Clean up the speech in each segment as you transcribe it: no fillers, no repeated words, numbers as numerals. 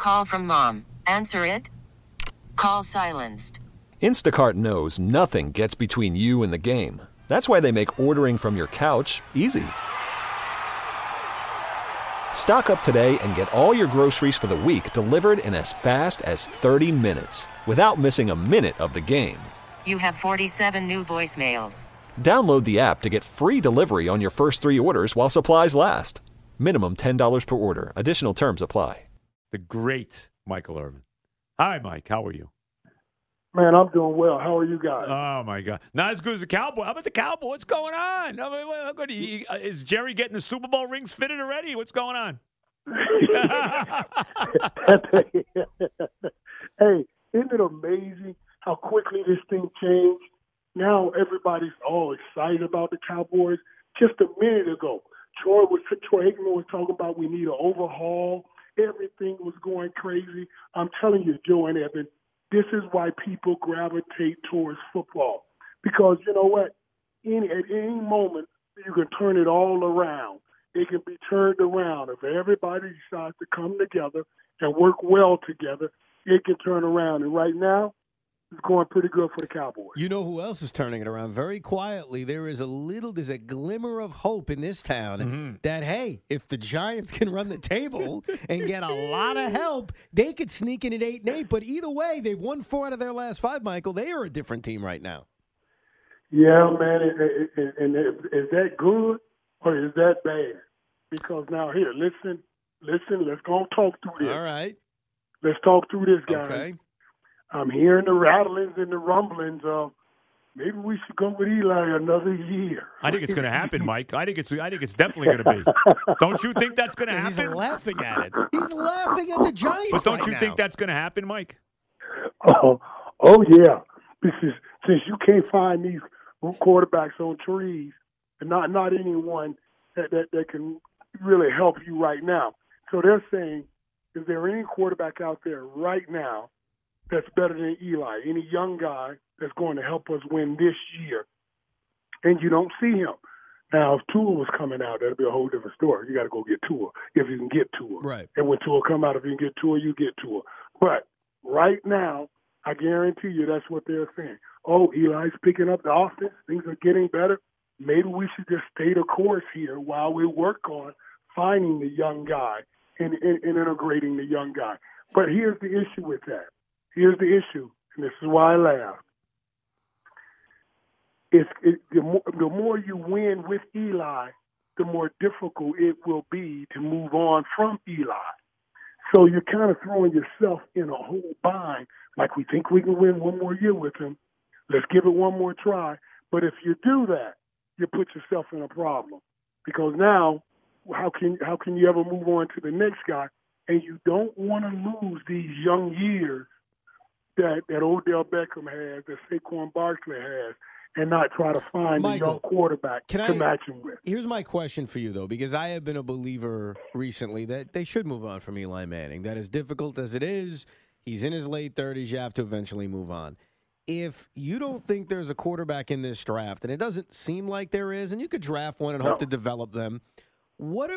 Call from mom. Answer it. Call silenced. Instacart knows nothing gets between you and the game. That's why they make ordering from your couch easy. Stock up today and get all your groceries for the week delivered in as fast as 30 minutes without missing a minute of the game. You have 47 new voicemails. Download the app to get free delivery on your first 3 orders while supplies last. Minimum $10 per order. Additional terms apply. The great Michael Irvin. Hi, Mike. How are you? Man, I'm doing well. How are you guys? Oh, my God. Not as good as the Cowboy. How about the Cowboy? What's going on? I mean, is Jerry getting the Super Bowl rings fitted already? What's going on? Hey, isn't it amazing how quickly this thing changed? Now everybody's all excited about the Cowboys. Just a minute ago, Troy Aikman was talking about we need an overhaul. Everything was going crazy. I'm telling you, Joe and Evan, this is why people gravitate towards football. Because you know what? At any moment, you can turn it all around. It can be turned around. If everybody decides to come together and work well together, it can turn around. And right now, it's going pretty good for the Cowboys. You know who else is turning it around? Very quietly, there's a glimmer of hope in this town that, hey, if the Giants can run the table and get a lot of help, they could sneak in at 8-8. But either way, they've won 4 out of their last 5, Michael. They are a different team right now. Yeah, man. And is that good or is that bad? Because now, here, listen, let's go and talk through this. All right. Let's talk through this, guys. Okay. I'm hearing the rattlings and the rumblings of maybe we should go with Eli another year. I think it's going to happen, Mike. I think it's definitely going to be. Don't you think that's going to happen? He's laughing at it. He's laughing at the Giants. But don't right you now. think that's going to happen, Mike? Oh yeah. Because since you can't find these quarterbacks on trees, and not anyone that can really help you right now. So they're saying, is there any quarterback out there right now that's better than Eli, any young guy that's going to help us win this year? And you don't see him. Now, if Tua was coming out, that'd be a whole different story. You got to go get Tua if you can get Tua. Right. And when Tua come out, if you can get Tua, you get Tua. But right now, I guarantee you that's what they're saying. Oh, Eli's picking up the offense. Things are getting better. Maybe we should just stay the course here while we work on finding the young guy and integrating the young guy. But here's the issue with that. Here's the issue, and this is why I laugh. The more you win with Eli, the more difficult it will be to move on from Eli. So you're kind of throwing yourself in a whole bind. Like, we think we can win one more year with him. Let's give it one more try. But if you do that, you put yourself in a problem. Because now, how can you ever move on to the next guy? And you don't want to lose these young years that Odell Beckham has, that Saquon Barkley has, and not try to find Michael, a young quarterback to match him with. Here's my question for you, though, because I have been a believer recently that they should move on from Eli Manning. That as difficult as it is, he's in his late 30s, you have to eventually move on. If you don't think there's a quarterback in this draft, and it doesn't seem like there is, and you could draft one and hope to develop them, what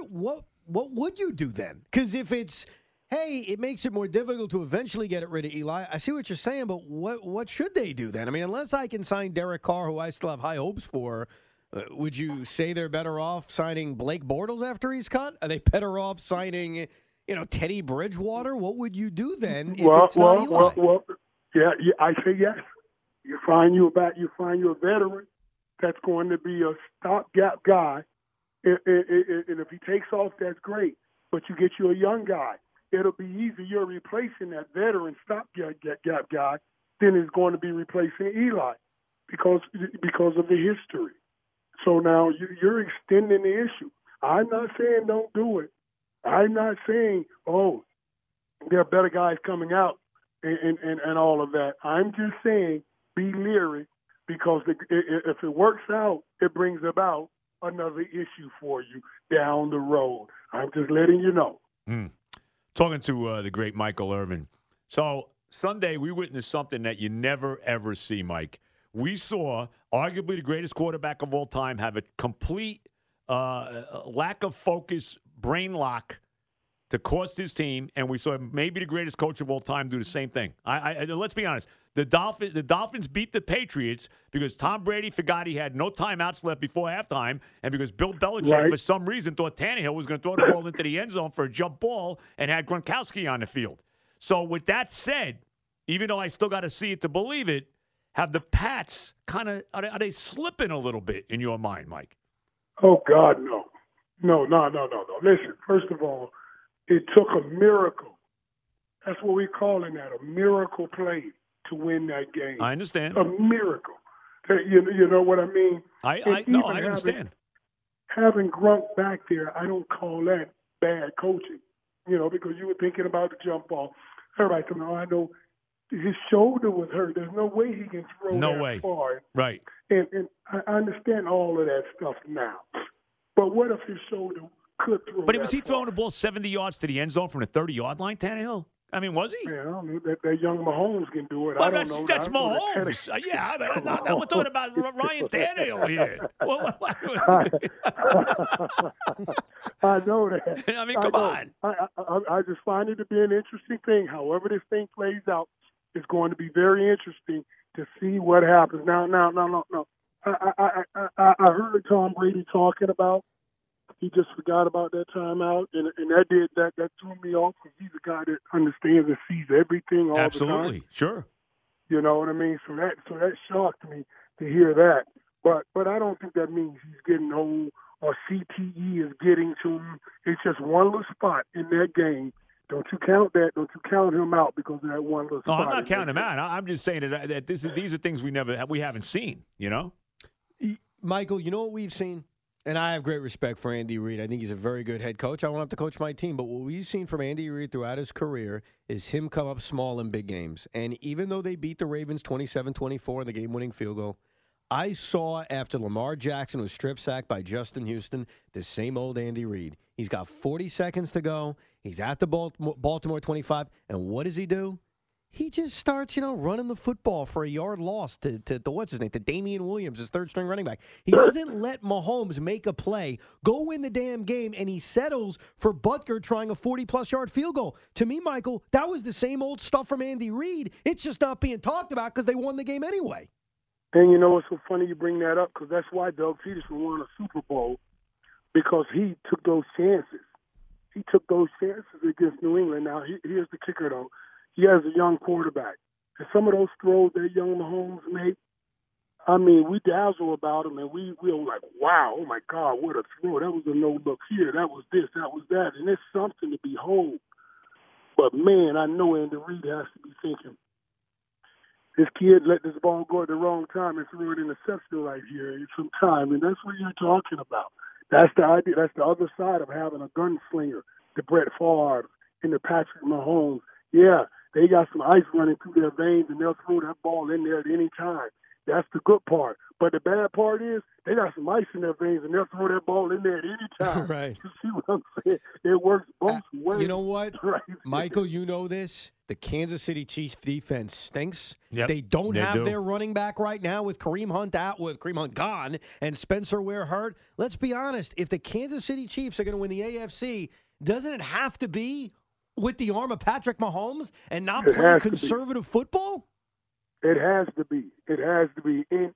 would you do then? Because if it's, hey, it makes it more difficult to eventually get rid of Eli, I see what you're saying, but what should they do then? I mean, unless I can sign Derek Carr, who I still have high hopes for, would you say they're better off signing Blake Bortles after he's cut? Are they better off signing, Teddy Bridgewater? What would you do then if it's not Eli? Yeah, I say yes. You find you a veteran that's going to be a stopgap guy, and if he takes off, that's great. But you get you a young guy. It'll be easier. You're replacing that veteran stopgap guy than is going to be replacing Eli because of the history. So now you're extending the issue. I'm not saying don't do it. I'm not saying, there are better guys coming out and all of that. I'm just saying be leery because if it works out, it brings about another issue for you down the road. I'm just letting you know. Talking to the great Michael Irvin. So Sunday we witnessed something that you never, ever see, Mike. We saw arguably the greatest quarterback of all time have a complete lack of focus, brain lock, to cost his team, and we saw maybe the greatest coach of all time do the same thing. Let's be honest. The Dolphins beat the Patriots because Tom Brady forgot he had no timeouts left before halftime, and because Bill Belichick, for some reason, thought Tannehill was going to throw the ball into the end zone for a jump ball and had Gronkowski on the field. So with that said, even though I still got to see it to believe it, have the Pats kind of are they slipping a little bit in your mind, Mike? Oh God, no. No. Listen, first of all, it took a miracle. That's what we're calling that, a miracle play to win that game. I understand. A miracle. You know what I mean? I understand. Having Gronk back there, I don't call that bad coaching. Because you were thinking about the jump ball. Everybody said, I know his shoulder was hurt. There's no way he can throw that far. Right. And I understand all of that stuff now. But what if his shoulder could throw But that was he far? throwing the ball 70 yards to the end zone from the 30-yard line, Tannehill? I mean, was he? Yeah, I don't know. That young Mahomes can do it. Well, I don't know. That's Mahomes. We're talking about Ryan Tannehill here. I know that. I mean, come on. I just find it to be an interesting thing. However this thing plays out, it's going to be very interesting to see what happens. Now. I heard Tom Brady talking about he just forgot about that timeout, and that threw me off because he's a guy that understands and sees everything all the time. Absolutely, sure. You know what I mean? So that shocked me to hear that. But I don't think that means he's getting old or CTE is getting to him. It's just one little spot in that game. Don't you count that? Don't you count him out because of that one little spot? No, I'm not counting him out. I'm just saying that these are things we haven't seen. Michael, you know what we've seen? And I have great respect for Andy Reid. I think he's a very good head coach. I want him to coach my team. But what we've seen from Andy Reid throughout his career is him come up small in big games. And even though they beat the Ravens 27-24 in the game-winning field goal, I saw after Lamar Jackson was strip sacked by Justin Houston, the same old Andy Reid. He's got 40 seconds to go. He's at the Baltimore 25. And what does he do? He just starts, running the football for a yard loss to what's his name, to Damian Williams, his third-string running back. He doesn't let Mahomes make a play, go win the damn game, and he settles for Butker trying a 40-plus yard field goal. To me, Michael, that was the same old stuff from Andy Reid. It's just not being talked about because they won the game anyway. And you know what's so funny you bring that up? Because that's why Doug Peterson won a Super Bowl, because he took those chances. He took those chances against New England. Now, here's the kicker, though. He has a young quarterback. And some of those throws that young Mahomes made, I mean, we dazzle about him, and we were like, wow, oh, my God, what a throw. That was a no-look here. That was this, that was that. And it's something to behold. But, man, I know Andy Reid has to be thinking, this kid let this ball go at the wrong time and threw an interception right here in some time. And that's what you're talking about. That's the idea. That's the other side of having a gunslinger, the Brett Favre and the Patrick Mahomes. Yeah, they got some ice running through their veins, and they'll throw that ball in there at any time. That's the good part. But the bad part is they got some ice in their veins, and they'll throw that ball in there at any time. Right. You see what I'm saying? It works both ways. You know what? Right. Michael, you know this. The Kansas City Chiefs defense stinks. Yep, they don't they have do. their running back right now with Kareem Hunt out, with Kareem Hunt gone, and Spencer Ware hurt. Let's be honest. If the Kansas City Chiefs are going to win the AFC, doesn't it have to be with the arm of Patrick Mahomes and not play conservative football? It has to be. It has to be in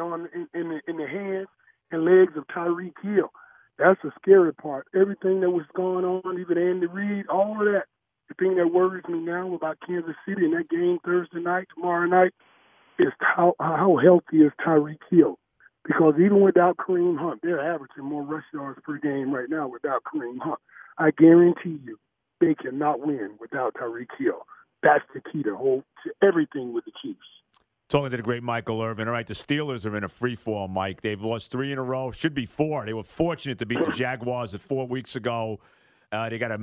the hands and legs of Tyreek Hill. That's the scary part. Everything that was going on, even Andy Reid, all of that. The thing that worries me now about Kansas City in that game Thursday night, tomorrow night, is how healthy is Tyreek Hill. Because even without Kareem Hunt, they're averaging more rush yards per game right now without Kareem Hunt. I guarantee you they cannot win without Tyreek Hill. That's the key to everything with the Chiefs. Talking to the great Michael Irvin. All right, the Steelers are in a free fall, Mike. They've lost 3 in a row. Should be 4. They were fortunate to beat the Jaguars 4 weeks ago. They got a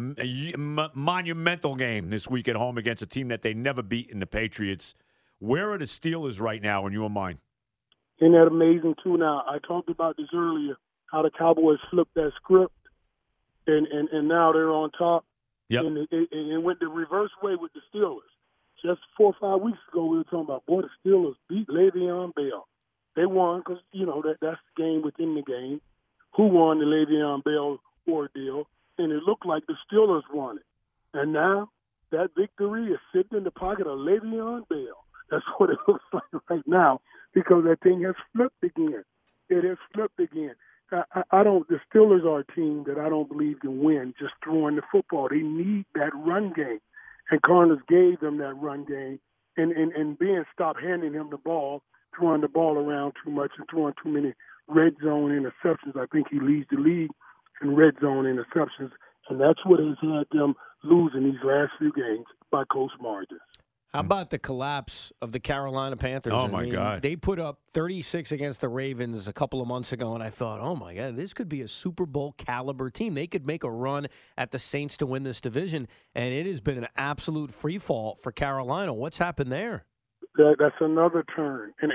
monumental game this week at home against a team that they never beat in the Patriots. Where are the Steelers right now in your mind? Isn't that amazing, too? Now, I talked about this earlier, how the Cowboys flipped that script, and now they're on top. Yep. And it went the reverse way with the Steelers. Just 4 or 5 weeks ago, we were talking about, boy, the Steelers beat Le'Veon Bell. They won because, that's the game within the game. Who won the Le'Veon Bell ordeal? and it looked like the Steelers won it. And now that victory is sitting in the pocket of Le'Veon Bell. That's what it looks like right now, because that thing has flipped again. It has flipped again. I don't. The Steelers are a team that I don't believe can win just throwing the football. They need that run game, and Cardinals gave them that run game, and Ben stopped handing him the ball, throwing the ball around too much and throwing too many red zone interceptions. I think he leads the league in red zone interceptions, and that's what has had them losing these last few games by close margins. How about the collapse of the Carolina Panthers? Oh, my God. They put up 36 against the Ravens a couple of months ago, and I thought, oh, my God, this could be a Super Bowl caliber team. They could make a run at the Saints to win this division, and it has been an absolute free fall for Carolina. What's happened there? That's another turn. And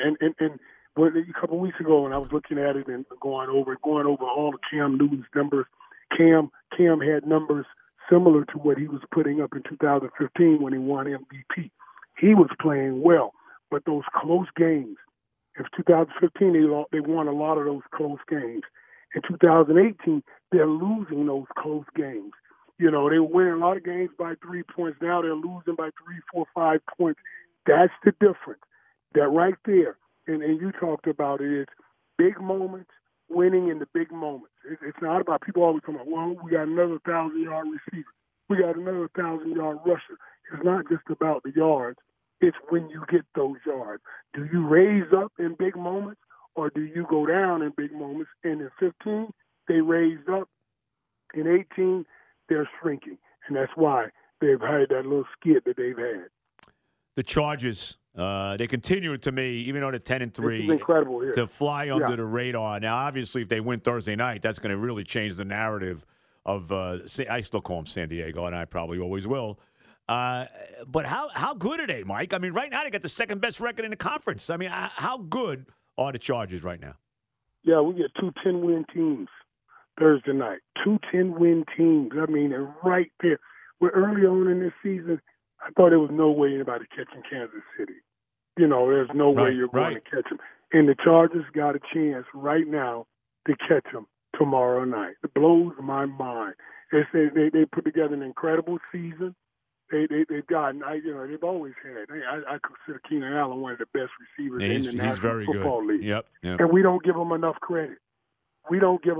a couple of weeks ago, when I was looking at it and going over all of Cam Newton's numbers, Cam had numbers similar to what he was putting up in 2015 when he won MVP. He was playing well, but those close games. In 2015, they won a lot of those close games. In 2018, they're losing those close games. You know, they were winning a lot of games by 3 points. Now they're losing by 3, 4, 5 points. That's the difference. That right there, and you talked about it, it's big moments, winning in the big moments. It's not about people always talking about, well, we got another 1,000-yard receiver. We got another 1,000-yard rusher. It's not just about the yards. It's when you get those yards. Do you raise up in big moments, or do you go down in big moments? And in 15, they raised up. In 18, they're shrinking. And that's why they've had that little skid that they've had. The Chargers, they continue to me, even though they're 10-3, incredible here, to fly under the radar. Now, obviously, if they win Thursday night, that's going to really change the narrative of I still call them San Diego, and I probably always will. But how good are they, Mike? I mean, right now they got the second best record in the conference. I mean, how good are the Chargers right now? Yeah, we get 2 10-win teams Thursday night. 2 10-win teams. I mean, they're right there. We're early on in this season. I thought there was no way anybody catching Kansas City. You know, there's no way you're going to catch them. And the Chargers got a chance right now to catch them tomorrow night. It blows my mind. They put together an incredible season. They've gotten, they've always had. I consider Keenan Allen one of the best receivers in the National Football League. Yep. And we don't give him enough credit. We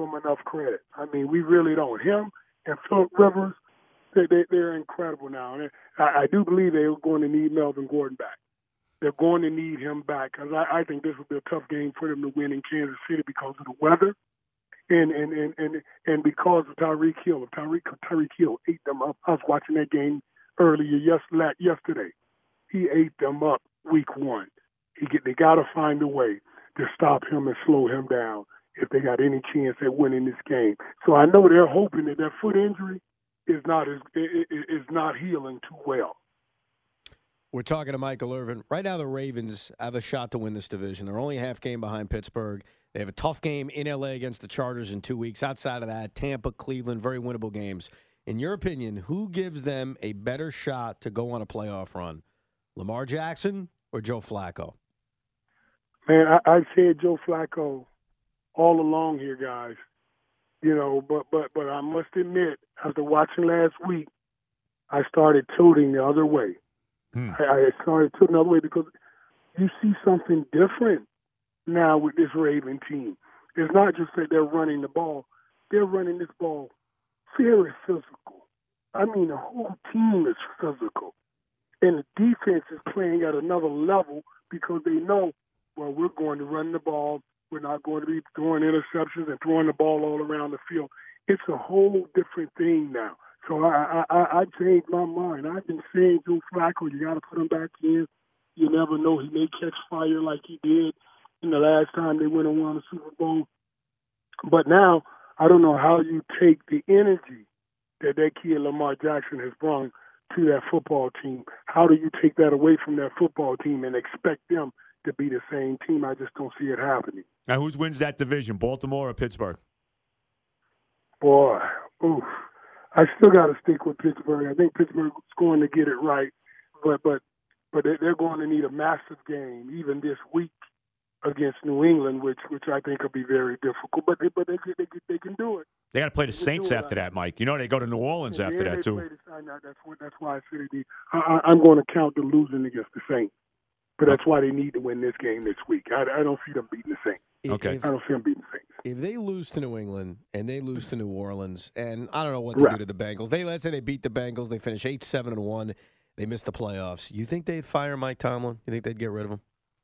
I mean, we really don't. Him and Philip Rivers, they're incredible now. And I do believe they're going to need Melvin Gordon back. They're going to need him back, because I think this will be a tough game for them to win in Kansas City because of the weather and because of Tyreek Hill. Tyreek Hill ate them up. I was watching that game earlier yesterday. He ate them up week one. They got to find a way to stop him and slow him down if they got any chance at winning this game. So I know they're hoping that foot injury is not healing too well. We're talking to Michael Irvin. Right now, the Ravens have a shot to win this division. They're only a half game behind Pittsburgh. They have a tough game in L.A. against the Chargers in 2 weeks. Outside of that, Tampa, Cleveland, very winnable games. In your opinion, who gives them a better shot to go on a playoff run, Lamar Jackson or Joe Flacco? Man, I said Joe Flacco all along here, guys. You know, but I must admit, after watching last week, I started tilting the other way. I started tilting the other way because you see something different now with this Raven team. It's not just that they're running the ball. They're running this ball very physical. I mean, the whole team is physical. And the defense is playing at another level because they know, well, we're going to run the ball. We're not going to be throwing interceptions and throwing the ball all around the field. It's a whole different thing now. So I changed my mind. I've been saying Joe Flacco, you got to put him back in. You never know. He may catch fire like he did in the last time they went and won the Super Bowl. But now, I don't know how you take the energy that kid Lamar Jackson has brought to that football team. How do you take that away from that football team and expect them to be the same team? I just don't see it happening. Now, who wins that division, Baltimore or Pittsburgh? Boy, oof. I still got to stick with Pittsburgh. I think Pittsburgh's going to get it right, but they're going to need a massive game even this week against New England, which I think will be very difficult. But they can do it. They got to play the They can Saints do it. after that, Mike. You know they go to New Orleans And after then that they too. play that's why I said I'm going to count the losing against the Saints. But that's why they need to win this game this week. I don't see them beating the Saints. Okay. I don't see them beating the Saints. If they lose to New England and they lose to New Orleans, and I don't know what they do to the Bengals. Let's say they beat the Bengals, they finish 8-7-1, they miss the playoffs. You think they'd fire Mike Tomlin? You think they'd get rid of him?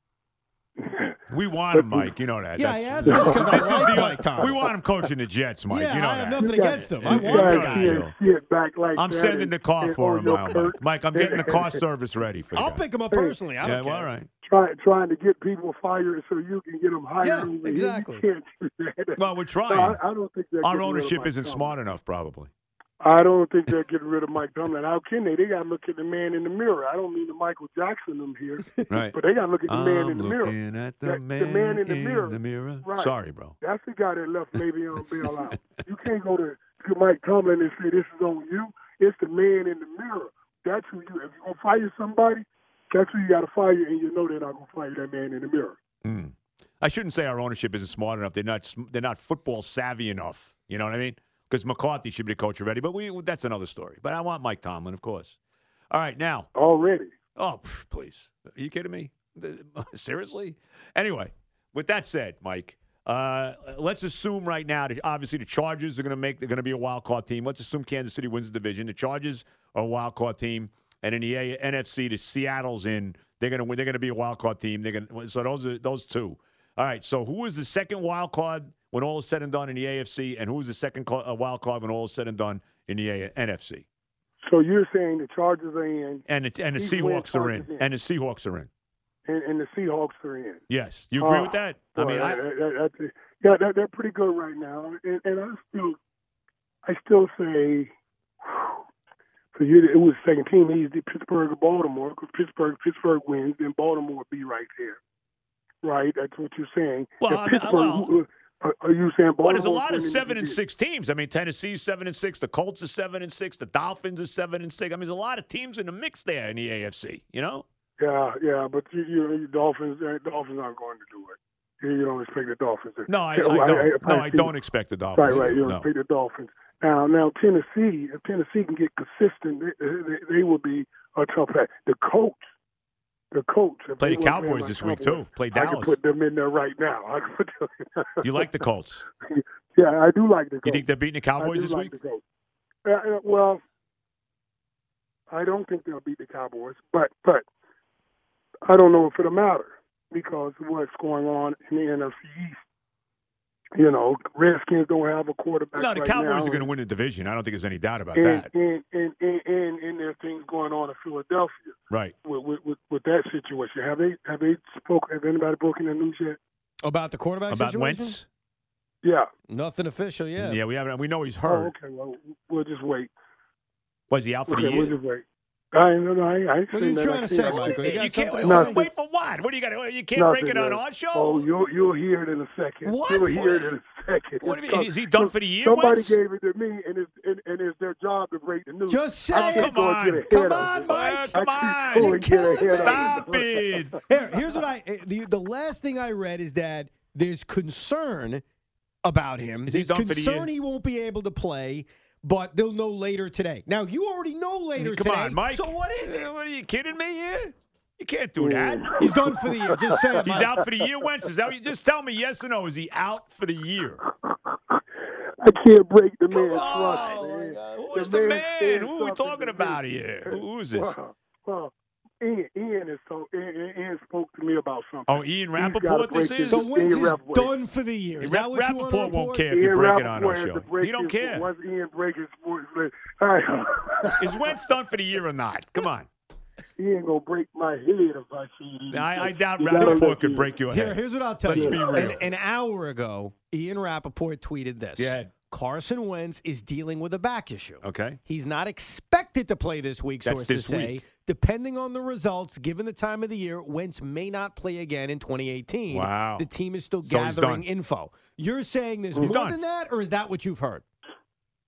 We want him, Mike. You know that. Yeah, That's- I asked him because I this is like the- Mike Tomlin. We want him coaching the Jets, Mike. Yeah, you know I have that. nothing against him. I You want the guys guy. can't Shit back like I'm that sending the car and for on him your now, Mike. perch. Mike, I'm getting the car service ready for the I'll guy. pick him up personally. I Yeah, don't well, care. all right. Trying to get people fired so you can get them hired. Yeah, over here. exactly. You can't do that. Well, we're trying. No, I don't think they're Our getting rid of ownership Mike isn't Tomlin. smart enough, probably. I don't think they're getting rid of Mike Tomlin. How can they? They got to look at the man in the mirror. I don't mean the Michael Jackson them here, Right. but they got to look at the man in the mirror. looking at the That- man, in the mirror. Right. Sorry, bro. That's the guy that left Le'Veon Bell out. You can't go to Mike Tomlin and say this is on you. It's the man in the mirror. That's who you. If you're gonna fire somebody, that's who you got to fire, and you know they're not gonna fire that man in the mirror. I shouldn't say our ownership isn't smart enough. They're not football savvy enough. You know what I mean? Because McCarthy should be the coach already. But that's another story. But I want Mike Tomlin, of course. All right, now. Already. Oh, please. Are you kidding me? Seriously? Anyway, with that said, Mike, let's assume right now that obviously the Chargers they're going to be a wild card team. Let's assume Kansas City wins the division. The Chargers are a wild card team, and in the NFC, the Seattle's in. They're going to win. They're going to be a wild card team. So those two. All right. So who is the second wild card when all is said and done in the AFC, and who's the second wild card when all is said and done in the NFC? So you're saying the Chargers are in, And the Seahawks are in, and the Seahawks are in. and the Seahawks are in. Yes, you agree with that? I mean, they're pretty good right now, and I still say, for you, it was the second team. He's the Pittsburgh or Baltimore, because Pittsburgh wins, then Baltimore would be right there, right? That's what you're saying. Well, Pittsburgh. Are you saying Baltimore? Well, there's a lot of 7-6 teams. I mean, Tennessee's 7-6. The Colts are 7-6. The Dolphins are 7-6. I mean, there's a lot of teams in the mix there in the AFC. You know? Yeah, but you Dolphins aren't going to do it. You don't expect the Dolphins to. No, I don't expect the Dolphins. Right. You don't expect the Dolphins. Now Tennessee, if Tennessee can get consistent, they will be a tough play. The Colts. Play the Cowboys this week, too. Play Dallas. I can put them in there right now. You like the Colts? Yeah, I do like the Colts. You think they're beating the Cowboys this week? The Colts. Well, I don't think they'll beat the Cowboys, but I don't know if it'll matter because of what's going on in the NFC East. You know, Redskins don't have a quarterback. No, the Cowboys are going to win the division. I don't think there's any doubt about that. And there's things going on in Philadelphia. Right. With that situation, have anybody broken the news yet About the quarterback About situation? Wentz? Yeah. Nothing official yet. Yeah, we haven't. We know he's Oh, hurt. okay. Well, we'll just wait. Was he out for the We'll year? just wait. I ain't What are you seen that. trying to say, Michael? You You got can't something? wait for what? What do you got? You can't break it on our show. Oh, you'll hear it in a second. What? You'll hear it in a second. What do you mean? Is he done for the year? Somebody Wentz? gave it to me, and it's their job to break the news. Just say I'm it. just gonna get ahead Come of on, it. Mike. Come I on. keep going, get killing ahead of it. Stop it. Here's what the last thing I read is that there's concern about him. Is he There's done for the concern year? he won't be able to play, but they'll know later today. Now, you already know later Come today. on, Mike. So what is it? What are you kidding me here? You can't do that. He's done for the year. Just say it, He's Mike. out for the year, Wentz. Is that what you just tell me yes or no? Is he out for the year? I can't break the man's on. trust, man. Who's the man? said Who are we something talking to about me. here? Who's this? Well, Ian spoke to me about something. Oh, Ian He's gotta Rappaport this break is? So his- Wentz Ian is Rappaport. done for the year. Is that what you want to Rappaport won't report? care if you Ian break it on Rappaport our has to show. break He don't his- care. Once Ian breaks his sports, Is Wentz done for the year or not? Come on. he ain't gonna break my head if I see it. I doubt You gotta Rappaport let could you- break your head. Here's what I'll tell Let's you. be real. An hour ago, Ian Rappaport tweeted this. Yeah. Carson Wentz is dealing with a back issue. Okay. He's not expected to play this week, That's sources this say. week. Depending on the results, given the time of the year, Wentz may not play again in 2018. Wow. The team is still So he's gathering done. info. You're saying there's He's more done. than that, or is that what you've heard?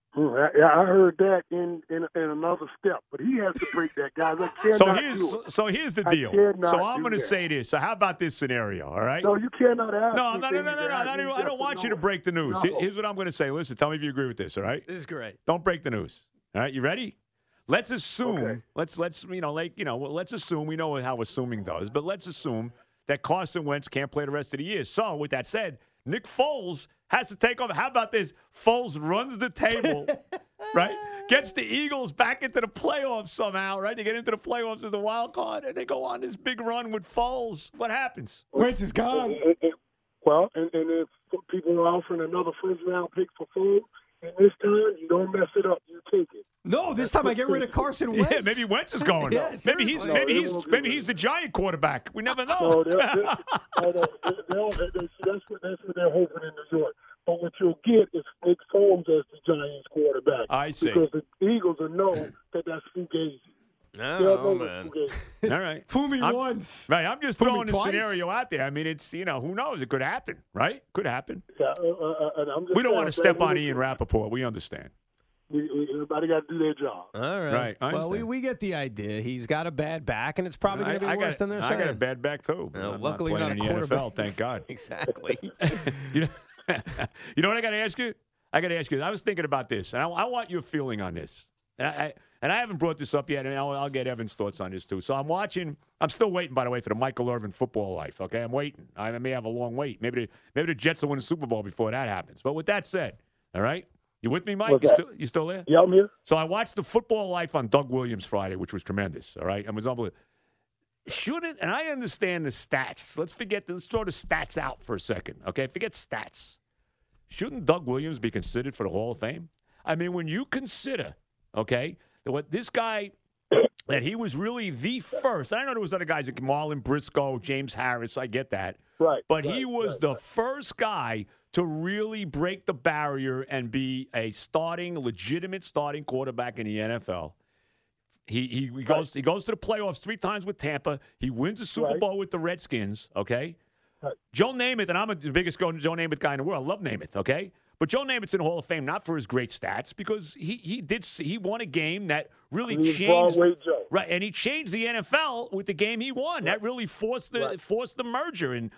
I heard that in another step, but he has to break that, guys. I cannot do it. So here's the deal. So I'm going to say this. So how about this scenario? All right. No, you cannot ask. No. I don't want you to break the news. No. Here's what I'm going to say. Listen, tell me if you agree with this. All right. This is great. Don't break the news. All right. You ready? Let's assume. Okay. Let's let's assume we know how assuming does, but let's assume that Carson Wentz can't play the rest of the year. So with that said, Nick Foles has to take over. How about this? Foles runs the table, right? Gets the Eagles back into the playoffs somehow, right? They get into the playoffs as the wild card, and they go on this big run with Foles. What happens? Wentz is gone. Well, and if people are offering another first-round pick for Foles, and this time you don't mess it up, you take it. No, this time I get rid of Carson Wentz. Yeah, maybe Wentz is going. Yeah, maybe he's seriously. maybe he's the giant quarterback. We never know. That's what they're hoping in New York. But what you'll get is Nick Foles as the Giants quarterback. I see. Because the Eagles will know that that's Fugazi. Oh, man. All right. Fool me I'm- once. Right, I'm just Fool me throwing the twice? scenario out there. I mean, it's, who knows? It could happen, right? Could happen. Yeah, and I'm just We don't want to saying, step on Ian Rappaport. We understand. Everybody got to do their job. All right. Right, I Well, understand. we get the idea. He's got a bad back, and it's probably going to be worse than they're saying. I got a bad back, too. Well, I'm luckily, you're playing not a in the quarterback. NFL, thank God. Exactly. you know what I got to ask you? I was thinking about this, and I want your feeling on this. And I haven't brought this up yet, and I'll get Evan's thoughts on this, too. So I'm still waiting, by the way, for the Michael Irvin football life, okay? I'm waiting. I may have a long wait. Maybe the Jets will win the Super Bowl before that happens. But with that said, all right? You with me, Mike? You still there? Yeah, I'm here. So I watched the football life on Doug Williams Friday, which was tremendous, all right? It was unbelievable. And I understand the stats. Let's throw the stats out for a second, okay? Forget stats. Shouldn't Doug Williams be considered for the Hall of Fame? I mean, when you consider, okay, that what this guy, that he was really the first. I know there was other guys like Marlon Briscoe, James Harris. I get that. Right. But he was the first guy to really break the barrier and be a legitimate starting quarterback in the NFL. He goes to the playoffs 3 times with Tampa. He wins the Super Bowl with the Redskins, okay? Right. Joe Namath, and I'm the biggest Joe Namath guy in the world. I love Namath, okay? But Joe Namath's in the Hall of Fame not for his great stats, because he won a game that really changed. Broadway Joe. Right, and he changed the NFL with the game he won. That really forced the merger in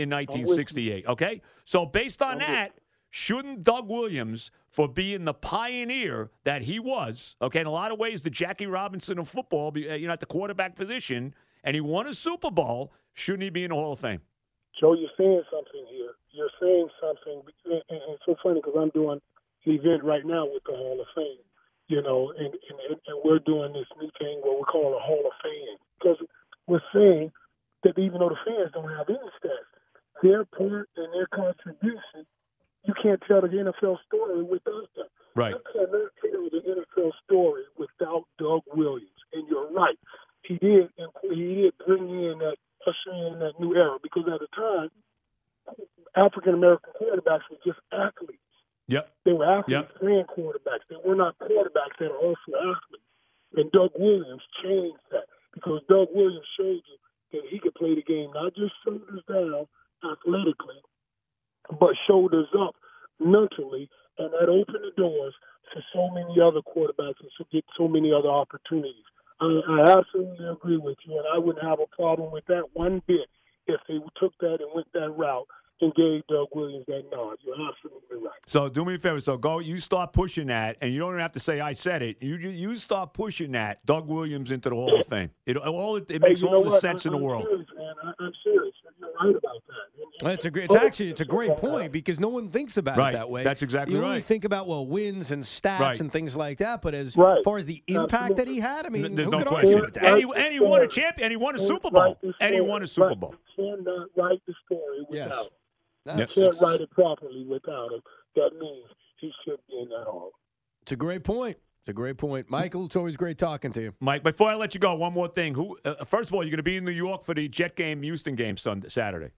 1968. Okay, so based on that, shouldn't Doug Williams, for being the pioneer that he was, okay, in a lot of ways the Jackie Robinson of football, at the quarterback position, and he won a Super Bowl, shouldn't he be in the Hall of Fame? Joe, you're saying something here. You're saying something, and it's so funny because I'm doing an event right now with the Hall of Fame, and we're doing this new thing what we call a Hall of Fame, because we're saying that even though the fans don't have any stats, their part and their contribution, you can't tell the NFL story without them. Right. You cannot tell the NFL story without Doug Williams, and you're right. He did bring in usher in that new era, because at the time, African-American quarterbacks were just athletes. Yep. They were athletes playing quarterbacks. They were not quarterbacks that are also athletes. And Doug Williams changed that, because Doug Williams showed you that he could play the game not just shoulders down athletically, but shoulders up mentally, and that opened the doors for so many other quarterbacks and to get so many other opportunities. I absolutely agree with you, and I wouldn't have a problem with that one bit if they took that and went that route and gave Doug Williams that nod. You're absolutely right. So do me a favor. So you start pushing that, and you don't even have to say I said it. You start pushing that Doug Williams into the Hall of Fame. It makes all the sense in the world. Serious, man. I'm serious. You're right about that. Well, it's a great point, because no one thinks about it that way. That's exactly you only right. think about wins and stats and things like that, but as far as the impact that he had, I mean, there's who no could question. argue with that? And he won a champion. And he won a Super Bowl. And he won a Super Bowl. You cannot write the story without him. You Yes. can't write it properly without him. That means he should be in that hall. It's a great point. Michael, it's always great talking to you. Mike, before I let you go, one more thing. First of all, you're going to be in New York for the Jet game, Houston game Saturday.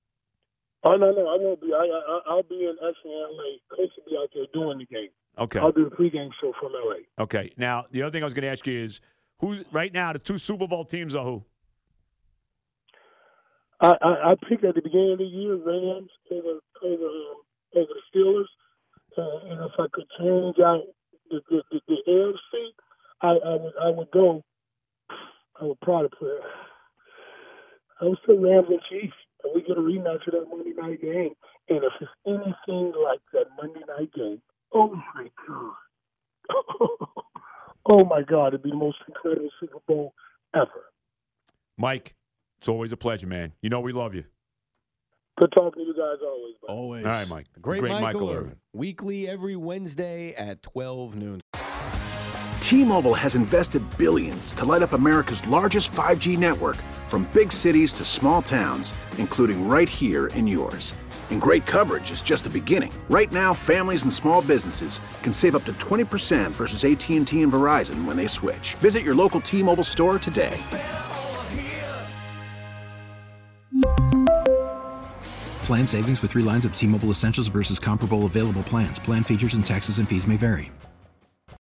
Oh, no, I won't be. I'll be in L.A. Coach will be out there doing the game. Okay. I'll do the pregame show from L.A. Okay. Now, the other thing I was going to ask you is, who's right now the 2 Super Bowl teams are who? I picked at the beginning of the year Rams over the Steelers, and if I could change out the AFC, I would go. I would probably put. I would say Rams and Chiefs, and we get a rematch of that Monday night game. And if it's anything like that Monday night game, oh my God, oh my God, it'd be the most incredible Super Bowl ever. Mike, it's always a pleasure, man. You know we love you. Good talking to you guys always. Bro. Always. All right, Mike. Great Michael Irvin. Weekly every Wednesday at 12 noon. T-Mobile has invested billions to light up America's largest 5G network, from big cities to small towns, including right here in yours. And great coverage is just the beginning. Right now, families and small businesses can save up to 20% versus AT&T and Verizon when they switch. Visit your local T-Mobile store today. Plan savings with 3 lines of T-Mobile Essentials versus comparable available plans. Plan features and taxes and fees may vary.